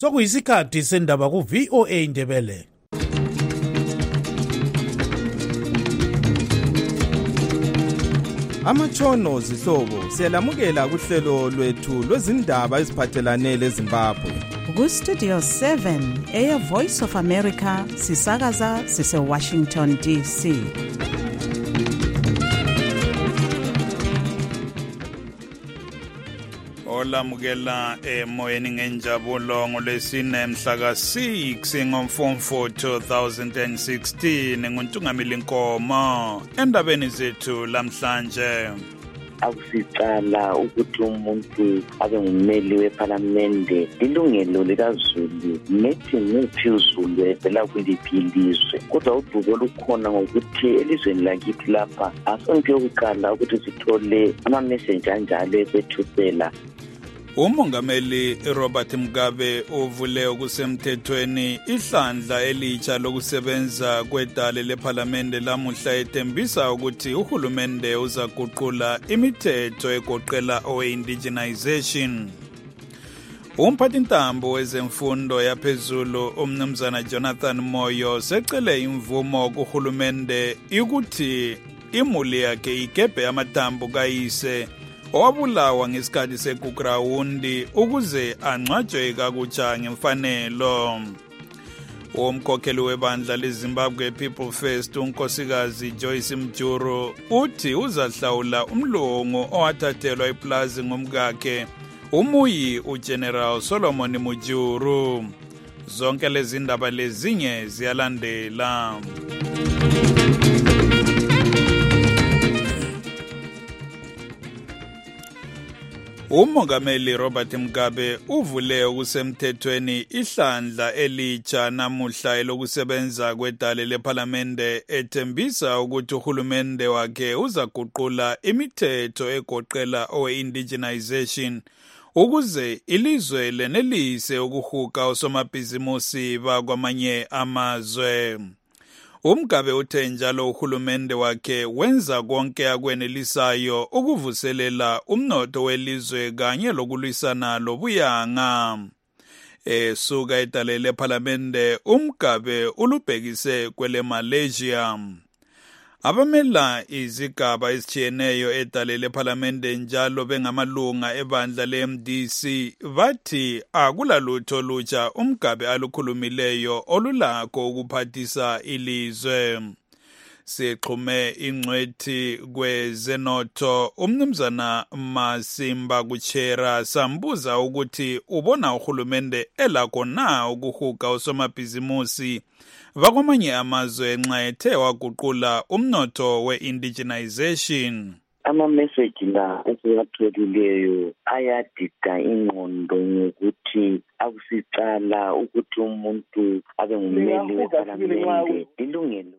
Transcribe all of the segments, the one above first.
Sokuyisikhathi sendaba ku VOA Indebele. Amatshono zihlobo siyalamukela kuhlelo lwethu lwezindaba eziphathelane leZimbabwe. Ku Studio 7 Air Voice of America sisakaza sise Washington DC. Olamukela emoyeni ngenjabulo ngolesine mhla ka-6 ngoMfumfu 2016 nguNtungamili Nkomo endabeni zethu lamhlanje. Akusicala ukuthi umuntu abe ngummeli wePhalamende ilungelo likaZulu nethi nguphi uZulu evela kuliphi ilizwe, kodwa udubo lukhona ngokuthi elizweni lakithi lapha asonto yokuqala ukuthi sithole ama-message anjalo ekwethusela. Umongameli Robert Mugabe uvule okusemthethweni ihlandla elitsha lokusebenza kwedale lePhalamende lamuhla ethembisa ukuthi uhulumende uzaguqula imithetho egoqela owe-indigenization. Umphathintambo wezemfundo yaphezulu umnumzana Jonathan Moyo secele imvumo kuhulumende ukuthi imuli yakhe igebhe amathambo kayise owabulawa ngesikhathi sekugrawundi ukuze angcwatshwe kakutsha ngemfanelo. Umkhokheli webandla leZimbabwe People First unkosikazi Joyce Mjuru uthi uzahlawula umlungu owathathelwa iplazi ngumkakhe umuyi uGeneral Solomon Mujuru. Zonke lezi ndaba lezinye ziyalandela. Umongameli Robert Mugabe uvule okusemthethweni ihlandla elitsha namuhla elokusebenza kwedale lePhalamende ethembisa ukuthi uhulumende wakhe uzaguqula imithetho egoqela owe-indigenization ukuze ilizwe lenelise ukuhuka osomabhizimusi bakwamanye amazwe. Umgabe uthe njalo uhulumende wakhe wenza konke akwenelisayo ukuvuselela umnotho welizwe kanye lokulwisana lobuyanga. Suka edale lePhalamende umgabe ulubhekise kwele Malaysia. Abamela izigaba ezitshiyeneyo edale lePhalamende njalo bengamalunga ebandla leMDC bathi akulalutho olutsha umgabe alukhulumileyo olulakho ukuphathisa ilizwe. Sixhume ingcwethi kwezenotho umnumzana Masimba Kuchera sambuza ukuthi ubona uhulumende elakho na ukuhuka osomabhizimusi bakwamanye amazwe nxa ethe waguqula umnotho we-indigenization. Ama-message la esiwatholileyo ayadida ingqondo ngokuthi akusicala ukuthi umuntu abe ngummeli wePhalamende ilungelo.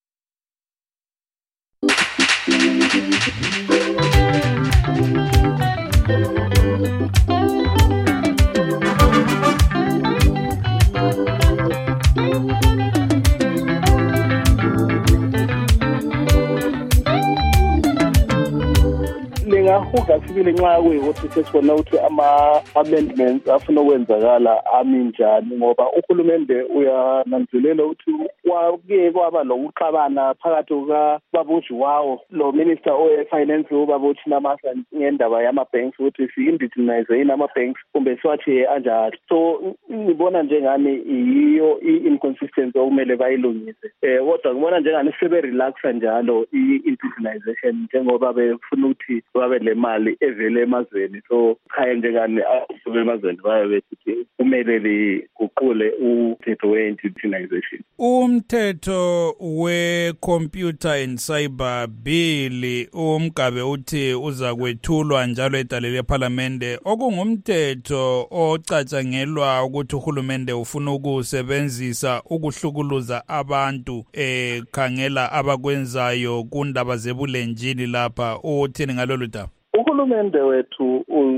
Lingahuga sibili nxa kuyikuthi sesibona ukuthi ama-amendments afuna ukwenzakala ami njani, ngoba uhulumende uyananzelela ukuthi kwake kwaba lokuxabana phakathi kukaBabujiwayo lo minister owe-finance uBabuthi Namasa ngendaba yama-banks ukuthi si-indigenize yini ama-banks kumbe siwathi anjalo. So ngibona njengani yiyo i-inconsistency okumele bayilungise. Kodwa ngibona njengani sebe-relaxa njalo i-indigenization njengoba befuna ukuthi babe le mali evele emazweni. So khaya njengani asuke emazweni baye bethi kumele liguqule umthetho we-indigenization. Umthetho we-Computer and Cyber Bill umgabe uthi uzakwethulwa njalo edale lePhalamende okungumthetho ocatshangelwa ukuthi uhulumende ufuna ukusebenzisa ukuhlukuluza abantu khangela abakwenzayo kundaba zebulenjini lapha. Uthini ngalolu daba? uhulumende wethu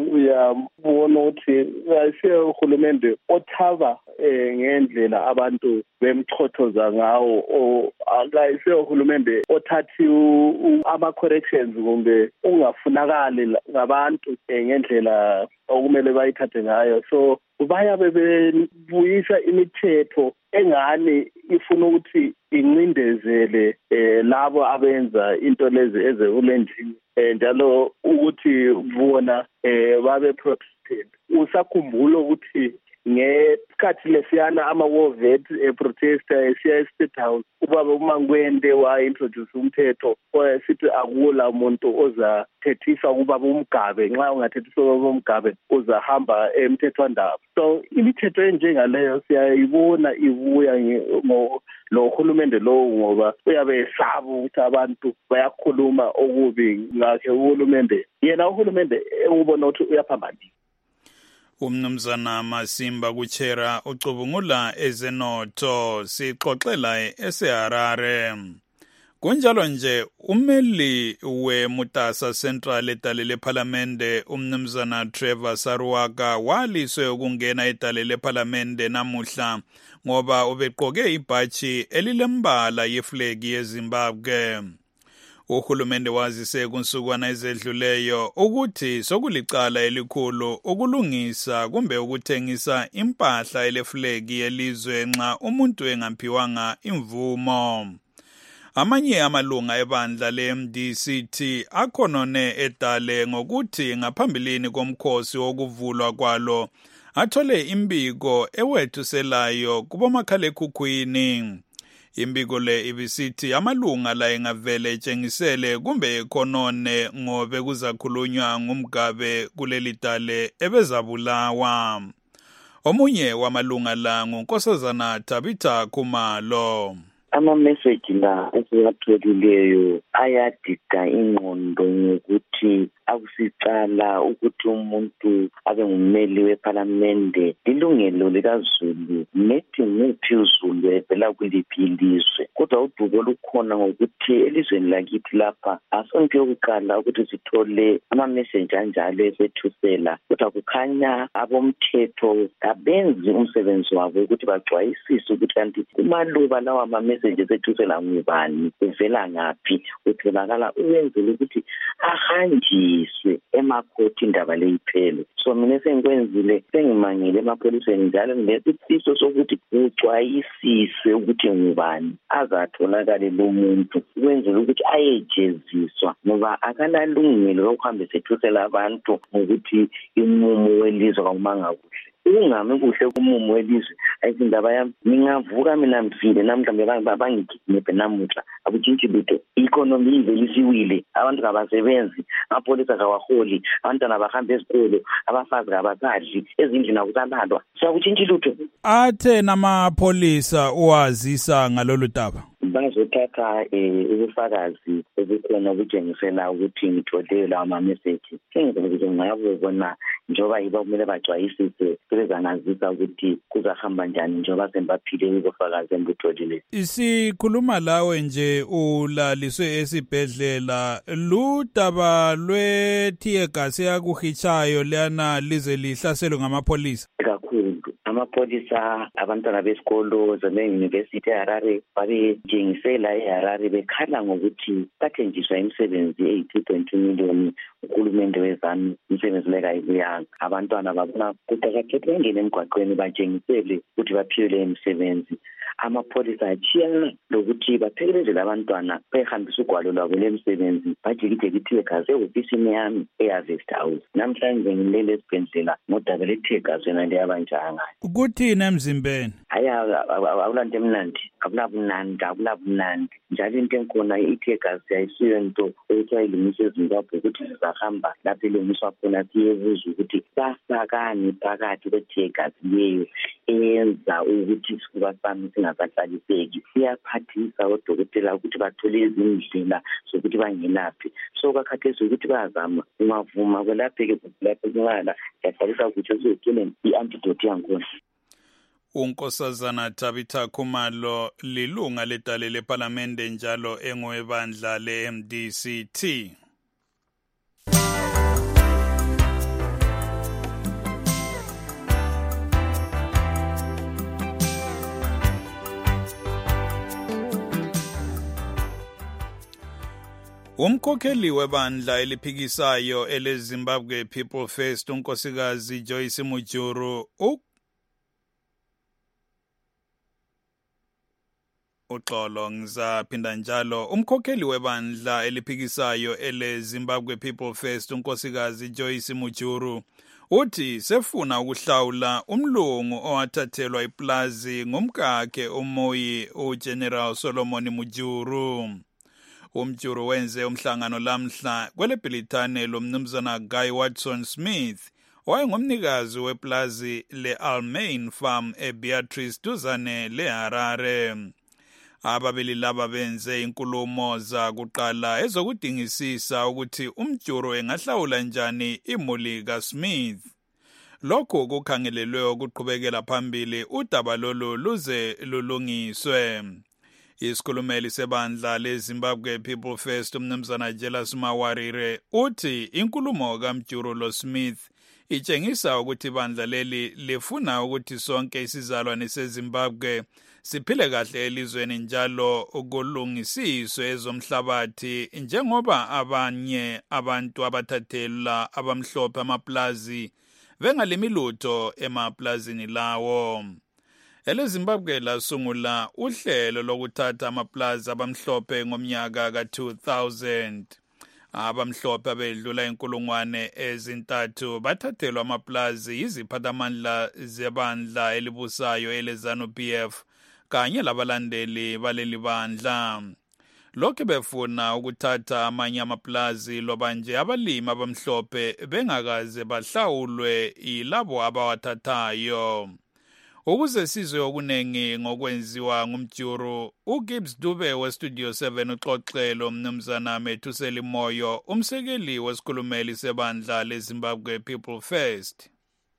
uyabona ukuthi ayisiye uhulumende othaba ngendlela abantu bemchothoza ngawo, akayisiye uhulumende othathi ama-corrections kumbe ungafunakali ngabantu ngendlela okumele bayithathe ngayo. So bayabe bebuyisa imithetho engani ifuna ukuthi incindezele labo abenza into lezi ezehulendini, njalo ukuthi bona babe protected. Usakhumbula ukuthi ngesikhathi lesiyana ama-war vet protester esiya e-State House, ubaba uMangwende wa-introduce umthetho sithi akula muntu ozathethisa ubaba uMgabe, nxa ungathethisa ubaba uMgabe uzahamba emthethwandaba. So imithetho enjengaleyo siyayibona ibuya lo hulumende lowo, ngoba uyabe esaba ukuthi abantu bayakhuluma okubi ngakhe uhulumende. Yena uhulumende ubona ukuthi uyaphambanisa. Umnumzana Masimba Kuchera ucubungula ezenotho, sixoxela eseHarare. Kunjalo nje umeli weMutasa Central edale leParlamente umnumzana Trevor Saruwaka waliswe ukungena edale leParlamente namuhla ngoba ubeqoke ibhaji elilembala yeflegi yeZimbabwe. Uhulumende wazise kunsukwana ezedluleyo ukuthi sokulicala elikhulu ukulungisa kumbe ukuthengisa impahla eleflegi yelizwe nxa umuntu engaphiwanga imvumo. Amanye amalunga ebandla le-MDCT akhonone edale ngokuthi ngaphambilini komkhosi wokuvulwa kwalo athole imbiko ewethuselayo kubomakhalekhukhwini. Imbiko le ibisithi amalunga la engavele etshengisele kumbe ekhonone ngobe kuzakhulunywa ngumgabe kuleli dale ebezabulawa. Omunye wamalunga la nguNkosazana Tabitha Khumalo. Ama-message la esiwatholileyo ayadida ingqondo ngokuthi akusicala ukuthi umuntu abe ngumeli weParlamente ilungelo likaZulu nethi nguphi uZulu evela kuliphi ilizwe. Kodwa udubo olukhona ngokuthi elizweni lakithi lapha asonto yokuqala ukuthi sithole ama-message anjalo esethusela, kodwa kukhanya abomthetho abenzi umsebenzi wabo ukuthi baxwayisise ukuthi kanti kumaluba lawa ama-message esethusela ngubani, uvela ngaphi, utholakala uwenzele ukuthi ahanjiswe emakhoti indaba le iphele. So mina sengikwenzile sengimangele emapholiseni njalo nesifiso sokuthi uxwayisise ukuthi ngubani azatholakala lo muntu ukwenzela ukuthi ayejeziswa, ngoba akanalungelo lokuhamba sethusela abantu ngokuthi imumo welizwe kakumanga kuhle. Ungami kuhle kumumo welizwe ayindaba yami, ngingavuka mina mfile namhlanje bangikidnaphe namuhla akutshintshi lutho. Economy ivelisiwile, abantu kabasebenzi, amapolisa kawaholi, abantwana bahamba ezikolo, abafazi kabakadli, ezindlini akusalandwa. So akutshintshi lutho. Athe namapolisa uwazisa ngalolu daba bazothatha ubufakazi obukhona obutshengisela ukuthi ngithole lawa ma-message. Sengizele ukuthi ngayabona njengoba yiba kumele baxwayisise sebezanazisa ukuthi kuzahamba njani njengoba sembaphile ubufakazi engibutholile. Sikhuluma lawe nje ulaliswe esibhedlela, ludaba lwe-tear gas yakuhitshayo liyana lize lihlaselwe ngamapolisa kakhulu. Amapolisa, abantwana besikolo zeme-University eHarare babenjengisela eHarare bekhala ngokuthi bathenjiswa imisebenzi eyi-2.2 million uhulumende wezanu imisebenzi lekayibuyanga. Abantwana babona kuqakathekile bengene emgwaqweni batshengisele ukuthi baphiwe le imisebenzi. Amapolisa achiya lokuthi baphekelezele abantwana behambisa ugwalo lwabo lemisebenzi bajikijekithiwe gaze ehofisini yami eHarvest House. Namhlanje ngilele esibhedlela ngodaba le-tear gas yona leyabanjanga. Kuthini emzimbeni? Awulanto emnandi, akulabunandi. Njalo into enkhona i-tear gas ayisiyo nto ekuthiwa ilungiswa eZimbabwe ukuthi zizahamba lapho ilungiswa khona siyebuza ukuthi basakani phakathi kwe-tear gas leyo eyenza ukuthi isifuba sami singasahlaliseki. Iyaphathisa odokotela ukuthi bathole izindlela zokuthi bangenaphi. So kakhathesi ukuthi bayazama ungavuma kwelapheke lapho kungala yaqalisa ukuthi uzogcine i-antidote yankhona. uNkosazana Tabitha Khumalo lilunga ledale leParlamente njalo engowebandla le-MDCT. Umkhokheli webandla eliphikisayo eleZimbabwe People First unkosikazi Joyce Mujuru uxolo ngizaphinda njalo. Umkhokheli webandla eliphikisayo eleZimbabwe People First unkosikazi Joyce Mujuru uthi sefuna ukuhlawula umlungu owathathelwa iplazi ngumkakhe umoyi uGeneral Solomon Mujuru. Umjuru wenze umhlangano lamhla kwelebhilithane lomnumzana Guy Watson Smith owayengumnikazi weplazi le-Almain Farm eBeatrice duzane leHarare. Ababili laba benze inkulumo zakuqala ezokudingisisa ukuthi umjuru engahlawula njani imuli kaSmith. Lokho kukhangelelwe ukuqhubekela phambili udaba lolu luze lulungiswe. Isikhulumeli sebandla leZimbabwe People First umnumzana Jelas Mawarire uthi inkulumo kaMjuru loSmith itshengisa ukuthi ibandla leli lifuna ukuthi sonke isizalwane seZimbabwe siphile kahle elizweni njalo ukulungisiswe ezomhlabathi njengoba abanye abantu abathathela abamhlophe amaplazi bengalimi lutho emaplazini lawo. EleZimbabwe lasungula uhlelo lokuthatha amaplazi abamhlophe ngomnyaka ka-2000. Abamhlophe abedlula inkulungwane ezintathu bathathelwa amaplazi yiziphathamandla zebandla elibusayo eleZANU-PF kanye labalandeli baleli bandla. Lokhu befuna ukuthatha amanye amaplazi loba nje abalimi abamhlophe bengakaze bahlawulwe yilabo abawathathayo. Ukuze sizwe okunengi ngokwenziwa ngumjuru, uGibbs Dube weStudio 7 uxoxelo umnumzana Methuseli Moyo, umsekeli wesikhulumeli sebandla leZimbabwe People First.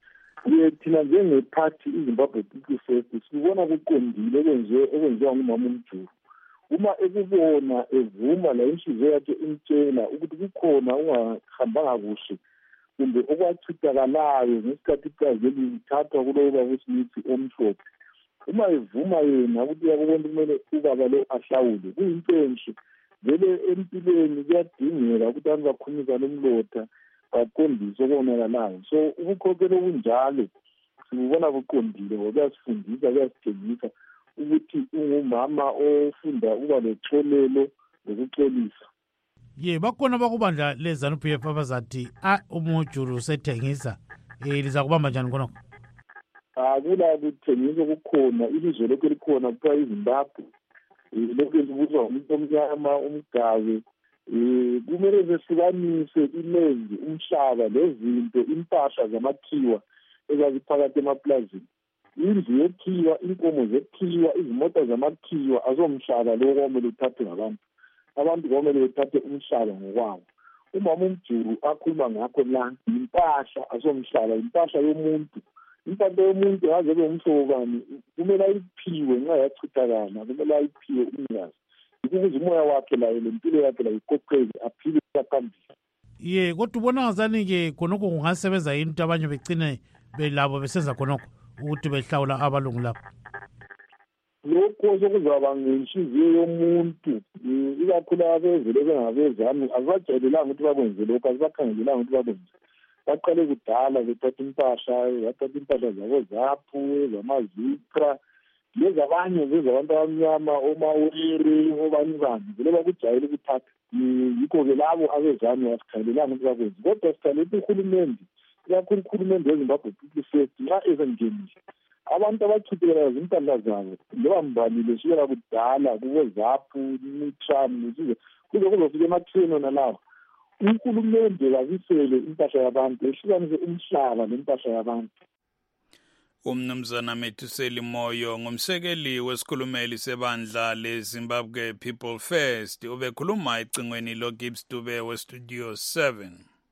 Thina njengephathi iZimbabwe People First sibona kuqondile okwenziwa ngumama umjuru. Uma ekubona evuma la inhliziyo yakhe imtshela ukuthi kukhona ungahambanga kuhle kumbe okwachithakalayo ngesikhathi iplazi lithathwa kulowo baba uSmith omhlophe. Uma evuma yena ukuthi uyakubona kumele ubaba lo ahlawule kuyinto enhle. Vele empilweni kuyadingeka ukuthi abantu bakhulumisane nomlotha baqondise okonakalayo. So ukukhokhela okunjalo sikubona kuqondile ngoba kuyasifundisa kuyasitshengisa ukuthi ungumama ofunda ukuba lexolelo lokuxolisa. Bakhona bakubandla leZANU-PF abazathi umujuru usethengisa liza kubamba njani khonokho? Akula kuthengisa kukhona ilizwe lokho likhona kuthiwa iZimbabwe. Lokho libuzwa umuntu omnyama umgabe. Kumele sehlukanise ilenzi umhlaba lezinto impahla zamakhiwa ezaziphakathi emaplazini. Indlu yekhiwa, inkomo zekhiwa, izimota zamakhiwa azomhlaba lo kwamele uthathe ngabantu. Abantu kwamele bethathe umhlaba ngokwabo. Umama umjuru akhuluma ngakho la impahla azomhlaba, impahla yomuntu. Impahla yomuntu yaze umhlobani kumele ayiphiwe nxa yachithakala, kumele ayiphiwe umnikazi. Ukuze umoya wakhe la lempilo yakhe la iqoqeke aphile phambili. Kodwa ubona ngazani ke khonokho kungasebenza yini ukuthi abanye begcine belabo besenza khonokho ukuthi behlawula abalungu lapho? Lokho sokuzaba ngenhliziyo yomuntu, ikakhulu abezele bengabezami abajayelelanga ukuthi bakwenze lokho, abakhangelelanga ukuthi bakwenze. Baqale kudala bethatha impahla zabo zaphu zamazikra lezi abanye zezabantu abamnyama omawere obani vele bakujayele ukuthatha. Yikho-ke labo abezami asikhangelelanga ukuthi bakwenze, kodwa sikhalele uhulumende, ikakhulu uhulumende weZimbabwe People First nxa ezengenile abantu abachithekela zimpahla zabo loba mbalile sukela kudala kukozaphu imithram kuze kuzofika ematheni nalawo. Uhulumende kabisele impahla yabantu ehlukanise umhlaba nempahla yabantu. Umnumzana Methuseli Moyo ngumsekeli wesikhulumeli sebandla leZimbabwe People First ubekhuluma ecingweni loGibbs Dube weStudio 7.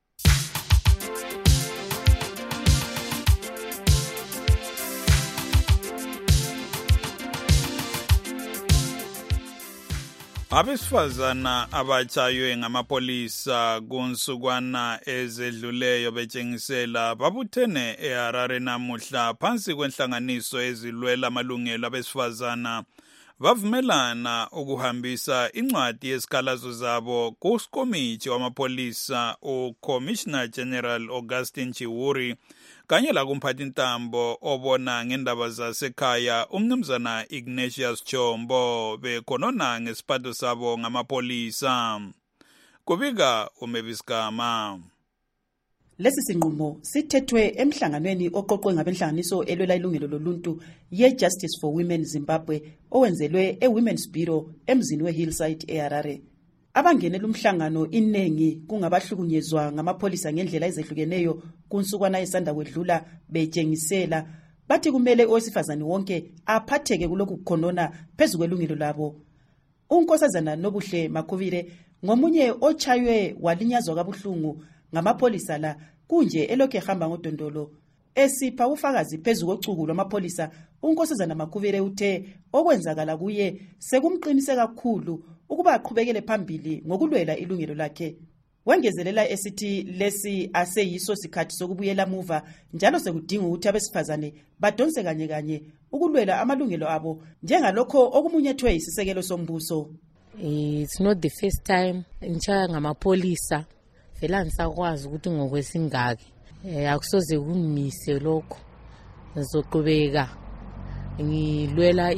Abesifazana abatshaywe ngamapolisa kunsukwana ezedluleyo betshengisela babuthene eHarare namuhla phansi kwenhlanganiso ezilwela amalungelo abesifazana bavumelana ukuhambisa incwadi yesikhalazo zabo kukomiti wamapolisa uCommissioner General Augustine Chiwuri kanye lakumphathintambo obona ngendaba zasekhaya umnumzana Ignatius Chombo bekhonona ngesiphatho sabo ngamapolisa. Kubika uMeviskama. Lesi sinqumo sithethwe emhlanganweni oqoqwe ngabenhlanganiso elwela ilungelo loluntu ye-Justice for Women Zimbabwe owenzelwe e-Women's Bureau emzini we-Hillside eHarare. Abangenela umhlangano inengi kungabahlukunyezwa ngamapolisa ngendlela ezehlukeneyo kunsukwana esanda kwedlula betshengisela bathi kumele owesifazane wonke aphatheke kulokhu kukhonona phezu kwelungelo labo. Unkosazana Nobuhle Makhuvire ngomunye ochaywe walinyazwa kabuhlungu ngamapolisa la kunje elokhu ehamba ngodondolo esipha ufakazi phezu kocuku lwamapolisa. Unkosazana Makhuvire uthe okwenzakala kuye sekumqinise kakhulu ukuba aqhubekele phambili ngokulwela ilungelo lakhe. Wengezelela esithi lesi aseyiso sikhathi sokubuyela muva njalo sekudinga ukuthi abesifazane badonse kanye kanye ukulwela amalungelo abo njengalokho okumunyethwe isisekelo sombuso. It's not the first time ngitshaya ngamapolisa vela ngisakwazi ukuthi ngokwesingaki akusoze kungimise lokho ngizoqhubeka ngilwela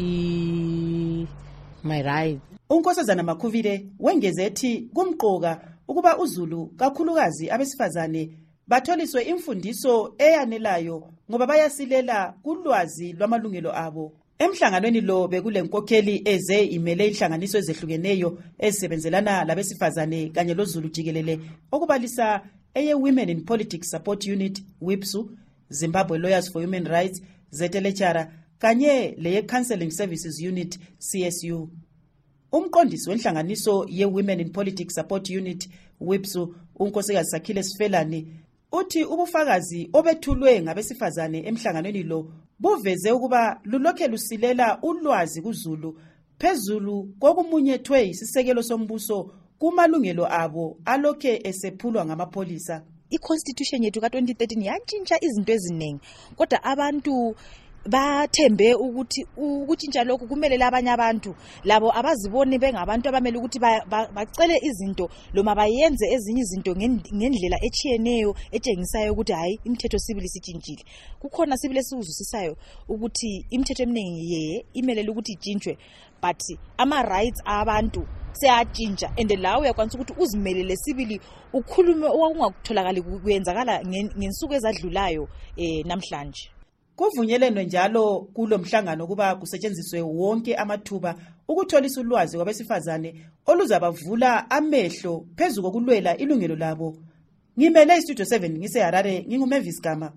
my right. Unkosazana Makhuvire wengeze ethi kumqoka ukuba uZulu kakhulukazi abesifazane batholiswe imfundiso eyanelayo ngoba bayasilela kulwazi lwamalungelo abo. Emhlanganweni lo bekule nkokheli eze imele inhlanganiso ezehlukeneyo ezisebenzelana labesifazane kanye loZulu jikelele okubalisa eye-Women in Politics Support Unit WIPSU, Zimbabwe Lawyers for Human Rights ZLHR kanye leye-Counseling Services Unit CSU. Umqondisi wenhlanganiso ye-Women in Politics Support Unit WIPSU unkosikazi Sakhile Sifelani uthi ubufakazi obethulwe ngabesifazane emhlanganweni lo buveze ukuba lulokhe lusilela ulwazi kuZulu phezulu kokumunyethwe isisekelo sombuso kumalungelo abo alokhe esephulwa ngamapolisa. I-Constitution yethu ka-2013 yantshintsha izinto eziningi kodwa abantu bathembe ukuthi ukutshintsha lokhu kumele labanye abantu labo abaziboni bengabantu abamele ukuthi bacele izinto noma bayenze ezinye izinto ngendlela echiyeneyo etshengisayo ukuthi hayi imithetho sibili sitshintshile. Kukhona sibili esikuzusisayo ukuthi imithetho eminingi imele ukuthi itshintshwe but ama-rights abantu seyatshintsha and lawo uyakwanisa ukuthi uzimelele sibili ukhulume okungakutholakali kuyenzakala ngensuku ezadlulayo namhlanje. Kuvunyelwe njalo kulo mhlangano kuba kusetshenziswe wonke amathuba ukutholisa ulwazi kwabesifazane oluzabavula amehlo phezu kokulwela ilungelo labo. Ngimele iStudio 7 ngiseHarare nginguMeviskama.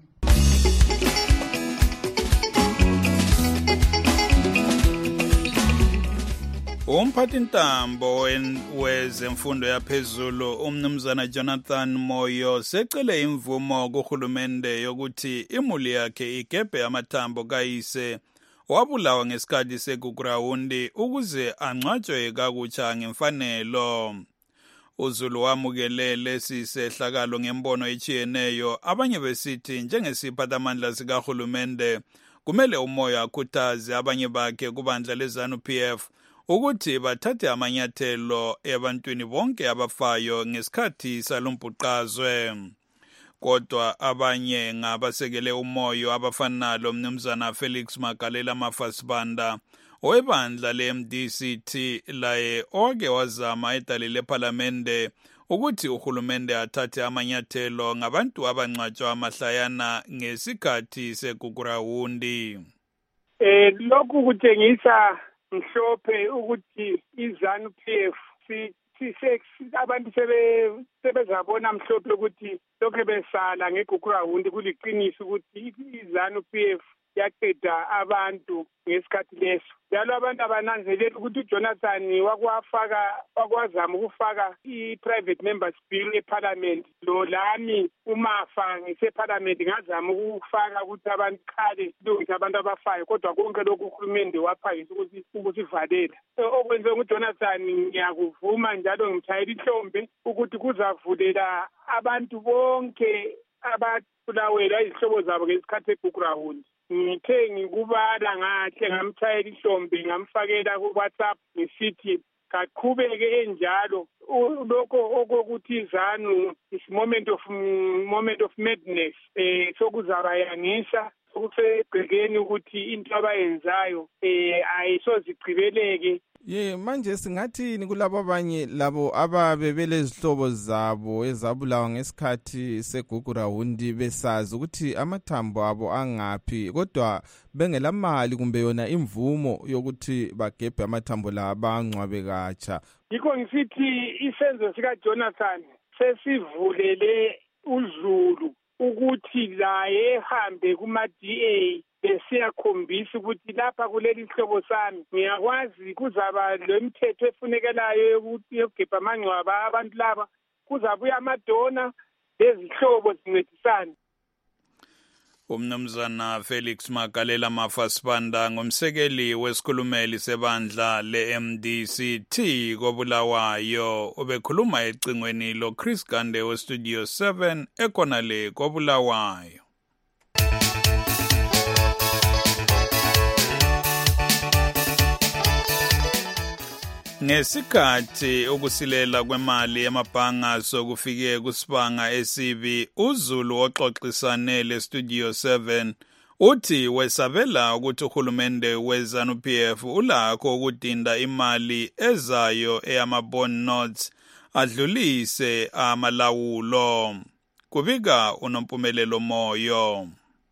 Umphathintambo wezemfundo yaphezulu umnumzana Jonathan Moyo secele imvumo kuhulumende yokuthi imuli yakhe igebhe amathambo kayise wabulawa ngesikhathi segugrawundi ukuze angcwatshwe kakutsha ngemfanelo. uZulu wamukele lesi sehlakalo ngembono echiyeneyo, abanye besithi njengesiphathamandla sikahulumende kumele uMoyo akhuthaze abanye bakhe kubandla leZANU-PF ukuthi bathathe amanyathelo ebantwini bonke abafayo ngesikhathi salumbhuqazwe. Kodwa abanye ngabasekele uMoyo abafana lo mnumzana Felix Magalela Mafasibanda owebandla le-MDCT laye owake wazama edale lePhalamende ukuthi uhulumende athathe amanyathelo ngabantu abangcwatshwa amahlayana ngesikhathi segugrawundi. Lokhu kutshengisa mhlophe ukuthi iZANU-PF abantu sebezabona mhlophe ukuthi lokho besala ngegugrawundi kuliqiniso ukuthi iZANU-PF yaqeda abantu ngesikhathi leso. Njalo abantu abananzelela ukuthi uJonathan wakwazama ukufaka i-private members bill eParliament. Lo lami umafa ngiseParliament ngazama ukufaka ukuthi abantu khale kulungise abantu abafayo, kodwa konke lokhu uhulumende waphangisa ukusivalela. Okwenze nguJonathan ngiyakuvuma njalo ngimthayela ihlombe ukuthi kuzavulela abantu bonke ababulawela izihlobo zabo ngesikhathi segugrawundi. ngithe ngikubala ngahle ngamthayela ihlombe ngamfakela ku-WhatsApp ngisithi kaqhubeke enjalo lokho okokuthi izanu is moment of madness sokuzaba yangisa sokusegcekeni ukuthi into abayenzayo ayisozigcibeleke. Manje singathini kulabo abanye labo ababe belezihlobo zabo ezabulawa ngesikhathi segugurawundi besazi ukuthi amathambo abo angaphi kodwa bengelamali kumbe yona imvumo yokuthi bagebhe amathambo la bangcwabe katsha? Yikho ngisithi isenzo sika Jonathan sesivulele uZulu ukuthi la ehambe kuma-DA besiyakhombisa ukuthi lapha kuleli hlobo sami ngiyakwazi kuzaba lemithetho efunekelayo yokugebha amangcwaba abantu laba, kuzabuya amadona lezihlobo zincedisana. Umnumzana Felix Magalela Mafasibanda ngumsekeli wesikhulumeli sebandla le-MDCT koBulawayo ubekhuluma ecingweni lo Chris Gande weStudio 7 ekhona le koBulawayo. Ngesikhathi ukusilela kwemali yamabhanga sokufike kusibanga esibi, uZulu oxoxisane leStudio 7 uthi wesabela ukuthi uhulumende weZANU-PF ulakho ukudinda imali ezayo eyama-bond notes adlulise amalawulo. Kubika uNompumelelo Moyo.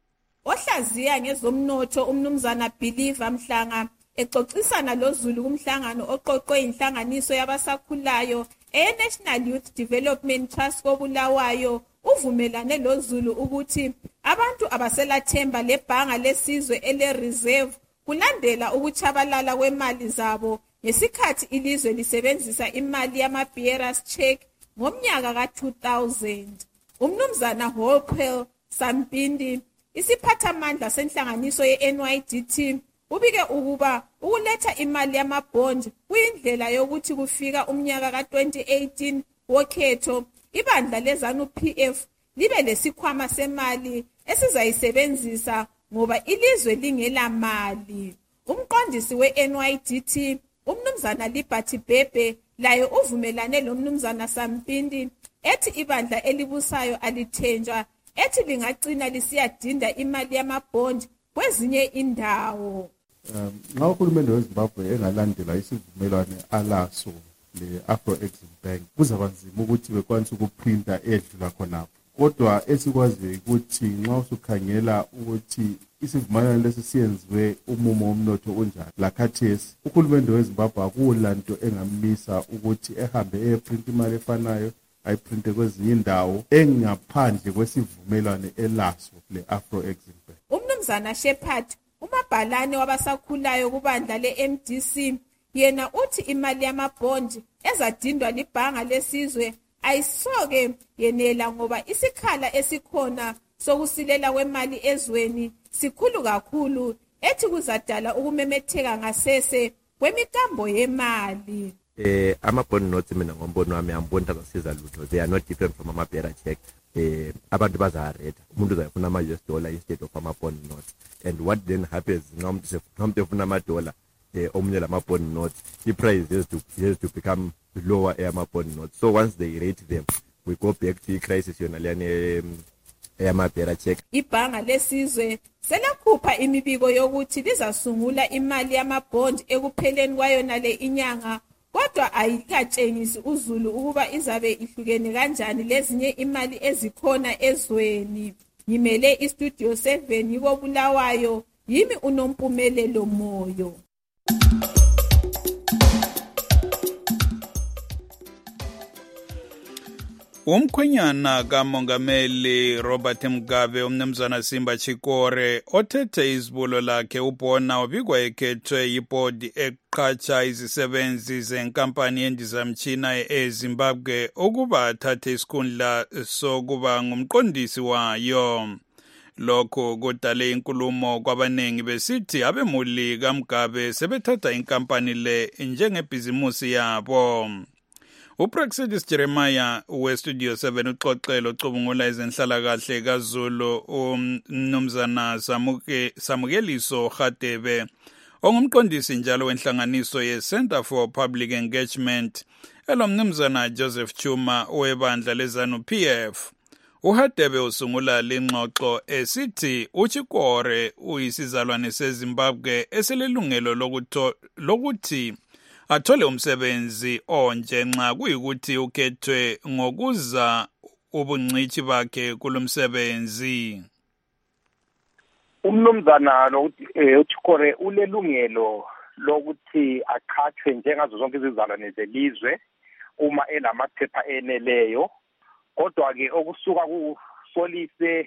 Ohlaziya ngezomnotho umnumzana Believer Mhlanga exoxisana loZulu kumhlangano oqoqwe inhlanganiso yabasakhulayo e-National Youth Development Trust koBulawayo uvumelane loZulu ukuthi abantu abaselathemba lebhanga lesizwe ele-reserve kulandela ukuchabalala kwemali zabo ngesikhathi ilizwe lisebenzisa imali yama-bearers check ngomnyaka ka-2000. Umnumzana Hopewell Sampindi isiphathamandla senhlanganiso ye-NYDT ubike ukuba ukuletha imali yamabond kuyindlela yokuthi kufika umnyaka ka-2018 wokhetho ibandla leZANU-PF libe lesikhwama semali esizayisebenzisa ngoba ilizwe lingela mali. Umqondisi we-NYDT umnumzana Liberty Bebe laye uvumelane lomnumzana Sampindi ethi ibandla elibusayo alithenjwa ethi lingagcina lisiyadinda imali yamabond kwezinye indawo. Nxa uhulumende weZimbabwe engalandela isivumelwano alaso le-Afro-Exim Bank kuzaba nzima ukuthi bekwanise ukuprinta edlula khonapho. Kodwa esikwaziyo ukuthi nxa usukhangela ukuthi isivumelwano lesi siyenziwe umumo womnotho unjani lakhathesi, uhulumende weZimbabwe akulanto engamisa ukuthi ehambe eyeprinta imali efanayo ayiprinte kwezinye indawo engaphandle kwesivumelwano elaso le-Afro-Exim Bank. Umnumzana Shepherd umabhalane wabasakhulayo kubandla le-MDC yena uthi imali yamabond ezadindwa libhanga lesizwe ayisoke yenela ngoba isikhala esikhona sokusilela kwemali ezweni sikhulu kakhulu ethi kuzadala ukumemetheka ngasese kwemikambo yemali. Ama-bond notes mina ngombono wami amboni azasiza lutho. They are not different from ama-bearer check. Abantu bazahareda umuntu uzayifuna ama-US dollar instead of ama-bond notes, and what then happens nxa efuna ama-dollar omunye lama-bond notes, i-price has to become lower eyama-bond notes. So once they rate them we go back to i-crisis yona leyani eyama-bearer check. Ibhanga lesizwe selakhupha imibiko yokuthi lizasungula imali yamabond ekupheleni kwayona le inyanga, kodwa ayikatshengisi uZulu ukuba izabe ihlukene kanjani lezinye imali ezikhona ezweni. Ngimele iStudio 7 yikoBulawayo, yimi uNompumelelo Moyo. Umkhwenyana kaMongameli Robert Mugabe umnumzana Simba Chikore othethe izibulo lakhe ubona ubikwa ekhethwe yibhodi eqhatsha izisebenzi zenkampani yendizamtshina eZimbabwe ukuba athathe isikhundla sokuba ngumqondisi wayo. Lokho kudale inkulumo kwabaningi besithi abemuli kaMugabe sebethatha inkampani le njengebhizimusi yabo. uPraxidis Jeremiah westudio 7 uxoxelo ocubungula izenhlalakahle kaZulu umnumzana Samukeliso Radebe ongumqondisi njalo wenhlanganiso ye-Center for Public Engagement elomnumzana Joseph Chuma webandla leZANU-PF. uHadebe usungula lengxoxo esithi uChikore uyisizalwane seZimbabwe eselelungelo lokuthi athole umsebenzi onje nxa kuyikuthi ukhethwe ngokuza ubungcithi bakhe kulomsebenzi. Umnumzana uChikore ulelungelo lokuthi aqhathwe njengazo zonke izizalwane zelizwe uma elamaphepha eneleyo. Kodwa ke okusuka kusolise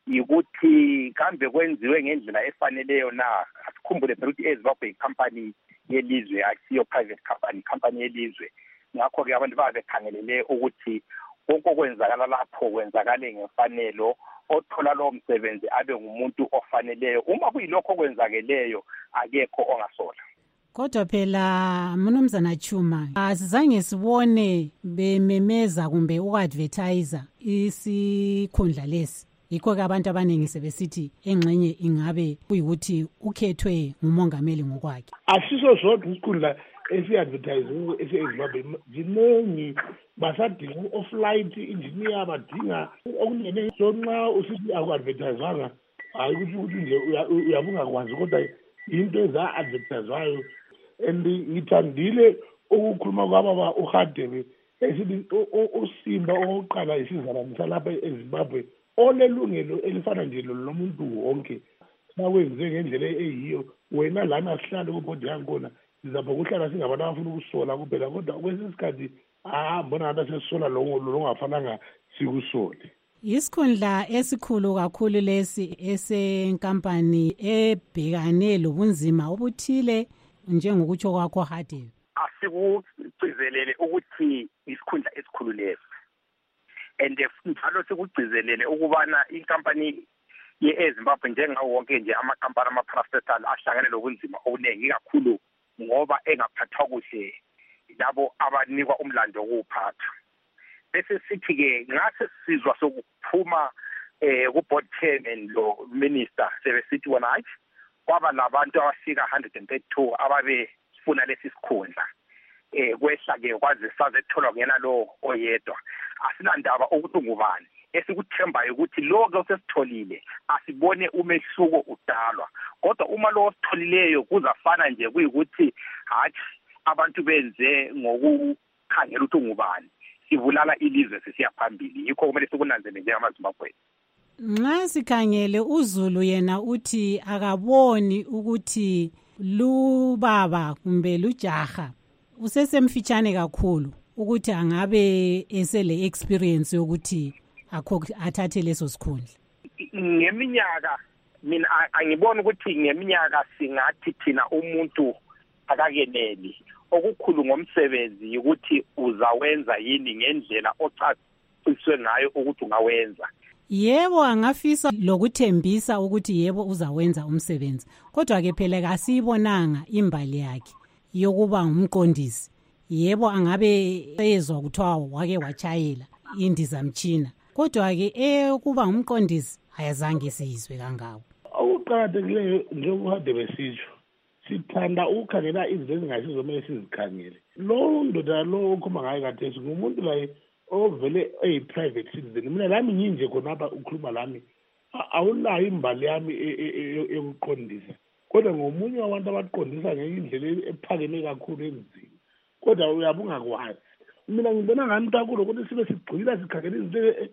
ukuthi kambe kwenziwe ngendlela efaneleyo na. Asikhumbule phela ukuthi eZimbabwe company yelizwe akusiyo private company yelizwe. Ngakho ke abantu babekhangelele ukuthi konke okwenzakala lapho kwenzakale ngemfanelo, othola lo msebenzi abe ngumuntu ofaneleyo. Uma kuyilokho okwenzakeleyo akekho ongasola. Kodwa phela mnumzana Chuma asizange sibone bememeza kumbe uadvertiser isikhundla lesi. Yikho ke abantu abaningi sebesithi engxenye ingabe kuyikuthi ukhethwe ngumongameli ngokwakhe. Asiso sodwa isikhundla esi-advertise ese-Zimbabwe ziningi, basadinga o-flight engineer, badinga okunene. So nxa usithi aku-advertiswanga hayi ukuthi nje uyabungakwazi, kodwa into eza-advertiswayo. And ngithandile ukukhuluma kwababa uHadebe esithi uSimba oqala isizalwane salapha eZimbabwe olelungelo elifana nje lomuntu wonke. Nakwenze ngendlela eyiyo, wena lana sihlale kubhodi yakhona sizapha ukuhlala singabantu abafuna ukusola kuphela, kodwa kwesisikhathi mbona ngathi sesisola lo ongafananga sikusole. Isikhundla esikhulu kakhulu lesi esenkampani ebhekane lobunzima obuthile njengokutsho kwakho Hadebe. Asikugcizelele ukuthi isikhundla esikhulu lesi, and njalo sikugcizelele ukubana inkampani ye-Zimbabwe njengawo wonke nje amakampani ama-parastatal ahlangane lobunzima obuningi kakhulu ngoba engaphathwa kuhle labo abanikwa umlando wokuwuphatha. Bese sithi-ke ngase sizwa sokuphuma ku-board chairman lo minister sebesithi wona hayi kwaba labantu abafika 132 ababefuna lesi sikhundla. Kwehla-ke kwaze saze etholwa kungena lo oyedwa. Asinandaba ukuthi ngubani, esikuthembayo ukuthi lo ke osesitholile asibone umehluko udalwa. Kodwa uma lo ositholileyo kuzafana nje kuyikuthi hathi abantu benze ngokukhangela ukuthi ngubani, sibulala ilizwe sisiya phambili. Yikho kumele sikunanzele njengamaZimbabwe. Nxa sikhangele uZulu yena uthi akaboni ukuthi lubaba kumbe lujaha usesemfitshane kakhulu ukuthi angabe esele experience yokuthi athathe leso sikhundla. Ngeminyaka mina angibona ukuthi ngeminyaka singathi thina umuntu akakeneli. Okukhulu ngomsebenzi ukuthi uzawenza yini ngendlela ocaciswe ngayo ukuthi ungawenza. Yebo angafisa lokuthembisa ukuthi yebo uzawenza umsebenzi, kodwa ke phela kasiyibonanga imbali yakhe yokuba ngumqondisi. Yebo angabe ezwa kuthiwa wake wachayela indizamtshina, kodwa ke ukuba ngumqondisi ayazange siyizwe kangako. Okuqakathekileyo njengoHadebe besitsho, sithanda ukukhangela izinto ezingasizomele sizikhangele. Lo ndoda lo okhuluma ngayo khathesi ngumuntu laye ovele eyi-private citizen. Mina lami nginje khonapha ukhuluma lami awulayo imbali yami yokuqondisa, kodwa ngomunye wabantu abaqondisa ngendlela ephakeme kakhulu enzima, kodwa uyabe ungakwazi. Mina ngibona ngani kakhulu ukuthi sibe sigxila sikhangela izinto.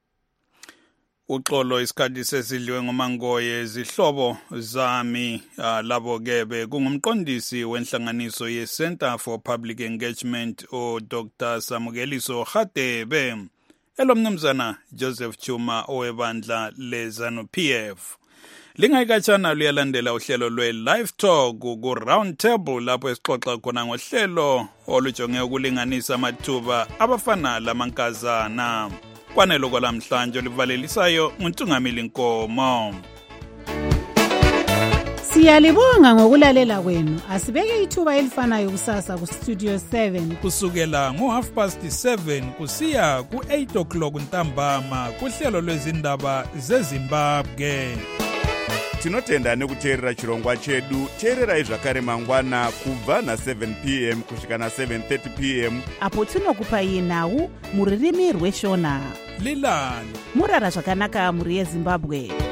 Uxolo isikhathi sesidliwe ngomangoye zihlobo zami labo kebe kungumqondisi wenhlanganiso ye-Center for Public Engagement uDr. Samukeliso Radebe elomnumzana Joseph Chuma owebandla leZANU-PF. Lingayikatshana luyalandela uhlelo lwe-Live Talk ku-Round Table lapho esixoxa khona ngohlelo olujonge ukulinganisa amathuba abafana lamankazana. Kwanelo kwalamhlanje olivalelisayo nguNtungamili Nkomo. Siyalibonga ngokulalela kwenu. Asibeke ithuba elifanayo kusasa ku Studio 7 kusukela ngo7:30 kusiya ku8:00 ntambama kuhlelo lwezindaba zeZimbabwe. Tinotenda nekuteerera chirongwa chedu. Teererai zvakare mangwana kubva na7 p.m. kusvika na7:30 p.m. apo tinokupai nhau muririmi rweshona. Lilani murara zvakanaka muri yeZimbabwe.